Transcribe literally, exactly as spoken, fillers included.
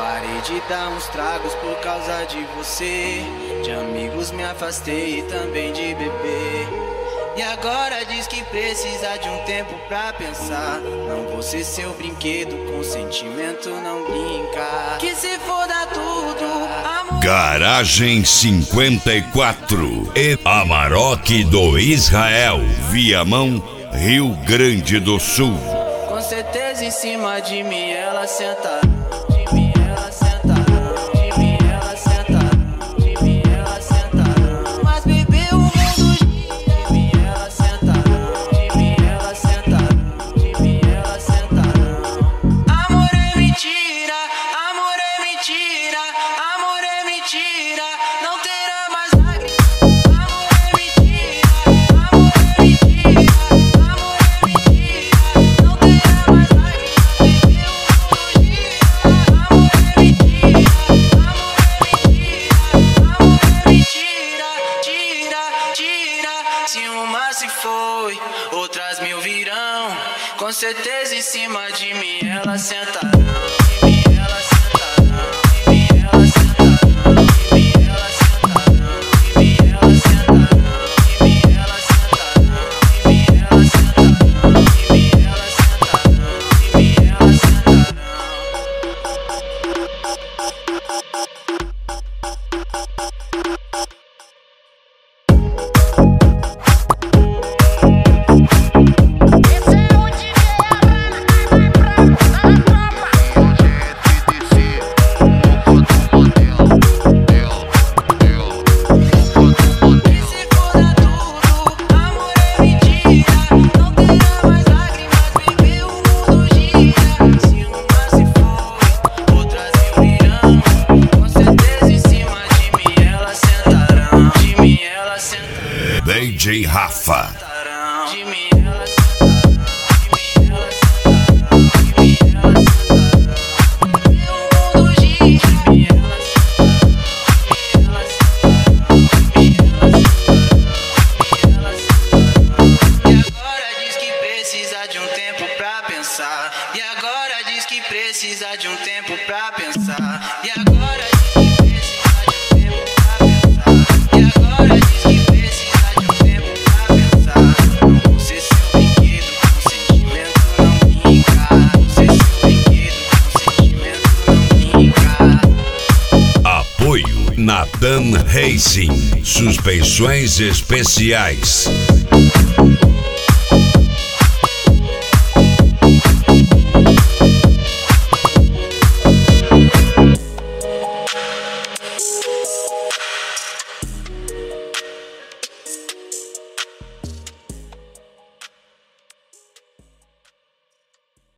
Parei de dar uns tragos por causa de você. De amigos me afastei e também de beber. E agora diz que precisa de um tempo pra pensar. Não vou ser seu brinquedo, com sentimento não brincar. Que se foda tudo, amor. Garagem cinquenta e quatro e Amarok do Israel, Viamão, Rio Grande do Sul. Com certeza em cima de mim ela senta. Se foi, outras mil virão. Com certeza em cima de mim ela sentarão. De mim ela sentarão. De mim ela sentarão. De mim ela sentarão. De mim ela sentarão. De mim ela sentarão. De mim ela sentarão. De mim ela sentarão. De mim ela sentarão. D J Rafa. De mim ela sentarão. De mim ela sentarão. De mim ela sentarão. O mundo gira. De mim ela sentarão. De mim ela sentarão. E agora diz que precisa de um tempo pra pensar. E agora diz que precisa de um tempo pra pensar. E agora diz que Natan Racing, suspensões especiais.